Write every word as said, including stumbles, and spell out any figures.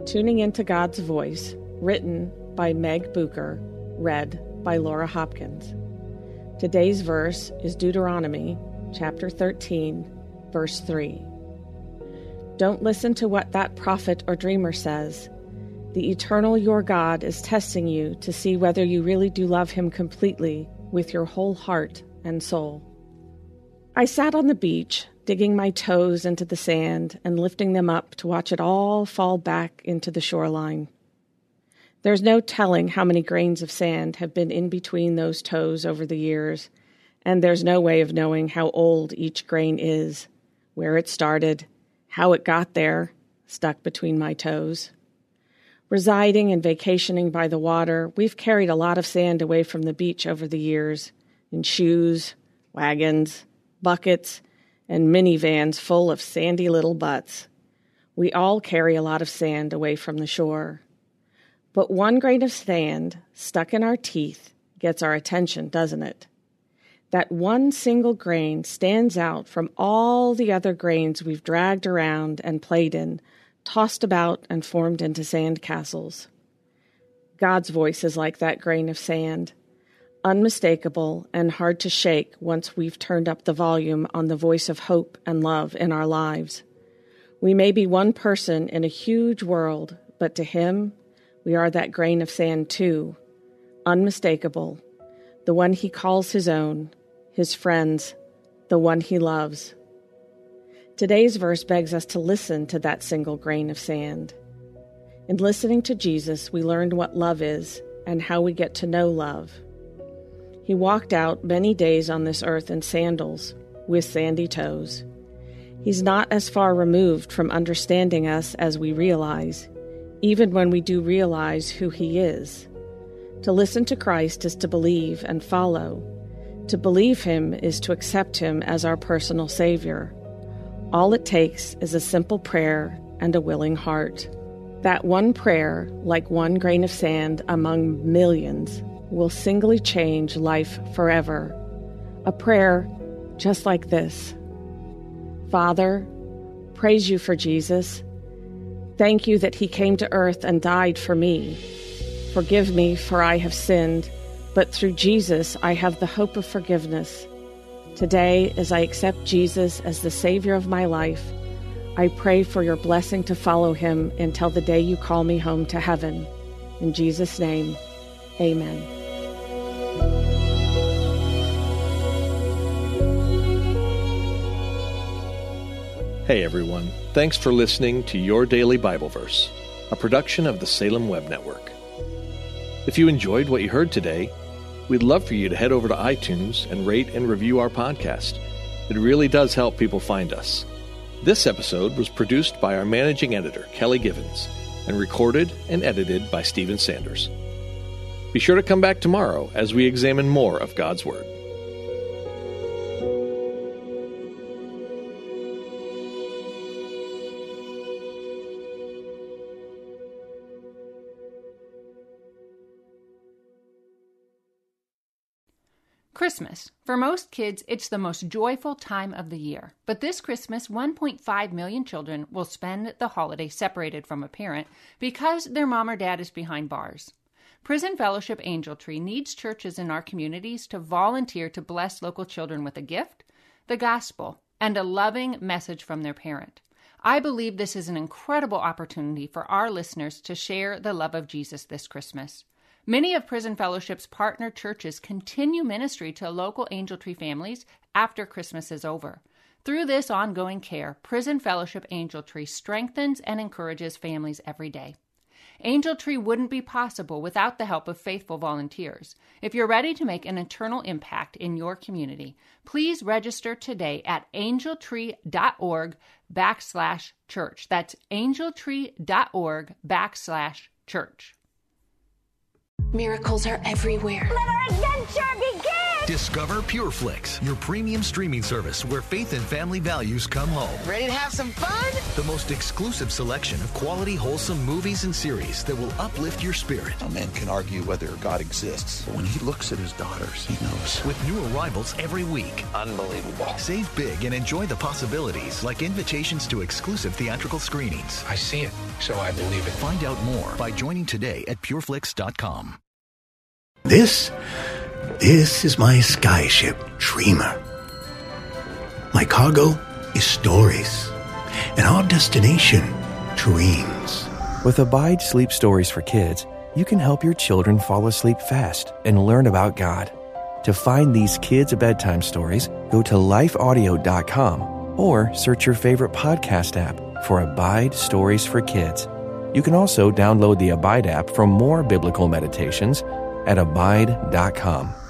Tuning into God's Voice, written by Meg Bucher, read by Laura Hopkins. Today's verse is Deuteronomy chapter thirteen, verse three. Don't listen to what that prophet or dreamer says. The eternal your God is testing you to see whether you really do love him completely with your whole heart and soul. I sat on the beach, digging my toes into the sand and lifting them up to watch it all fall back into the shoreline. There's no telling how many grains of sand have been in between those toes over the years, and there's no way of knowing how old each grain is, where it started, how it got there, stuck between my toes. Residing and vacationing by the water, we've carried a lot of sand away from the beach over the years, in shoes, wagons, buckets, and minivans full of sandy little butts. We all carry a lot of sand away from the shore. But one grain of sand stuck in our teeth gets our attention, doesn't it? That one single grain stands out from all the other grains we've dragged around and played in, tossed about and formed into sand castles. God's voice is like that grain of sand, unmistakable and hard to shake once we've turned up the volume on the voice of hope and love in our lives. We may be one person in a huge world, but to him, we are that grain of sand too, unmistakable, the one he calls his own, his friends, the one he loves. Today's verse begs us to listen to that single grain of sand. In listening to Jesus, we learned what love is and how we get to know love. He walked out many days on this earth in sandals, with sandy toes. He's not as far removed from understanding us as we realize, even when we do realize who he is. To listen to Christ is to believe and follow. To believe him is to accept him as our personal Savior. All it takes is a simple prayer and a willing heart. That one prayer, like one grain of sand among millions, will singly change life forever. A prayer just like this. Father, praise you for Jesus. Thank you that he came to earth and died for me. Forgive me, for I have sinned, but through Jesus I have the hope of forgiveness. Today, as I accept Jesus as the Savior of my life, I pray for your blessing to follow him until the day you call me home to heaven. In Jesus' name, amen. Hey everyone, thanks for listening to Your Daily Bible Verse, a production of the Salem Web Network. If you enjoyed what you heard today, we'd love for you to head over to iTunes and rate and review our podcast. It really does help people find us. This episode was produced by our managing editor, Kelly Givens, and recorded and edited by Stephen Sanders. Be sure to come back tomorrow as we examine more of God's Word. Christmas. For most kids, it's the most joyful time of the year. But this Christmas, one point five million children will spend the holiday separated from a parent because their mom or dad is behind bars. Prison Fellowship Angel Tree needs churches in our communities to volunteer to bless local children with a gift, the gospel, and a loving message from their parent. I believe this is an incredible opportunity for our listeners to share the love of Jesus this Christmas. Many of Prison Fellowship's partner churches continue ministry to local Angel Tree families after Christmas is over. Through this ongoing care, Prison Fellowship Angel Tree strengthens and encourages families every day. Angel Tree wouldn't be possible without the help of faithful volunteers. If you're ready to make an eternal impact in your community, please register today at angeltree.org backslash church. That's angeltree.org backslash church. Miracles are everywhere. Let our adventure begin! Discover PureFlix, your premium streaming service where faith and family values come home. Ready to have some fun? The most exclusive selection of quality, wholesome movies and series that will uplift your spirit. A man can argue whether God exists, but when he looks at his daughters, he knows. With new arrivals every week. Unbelievable. Save big and enjoy the possibilities, like invitations to exclusive theatrical screenings. I see it, so I believe it. Find out more by joining today at pureflix dot com. This, this is my skyship, Dreamer. My cargo is stories, and our destination, dreams. With Abide Sleep Stories for Kids, you can help your children fall asleep fast and learn about God. To find these kids' bedtime stories, go to life audio dot com or search your favorite podcast app for Abide Stories for Kids. You can also download the Abide app for more biblical meditations at abide dot com.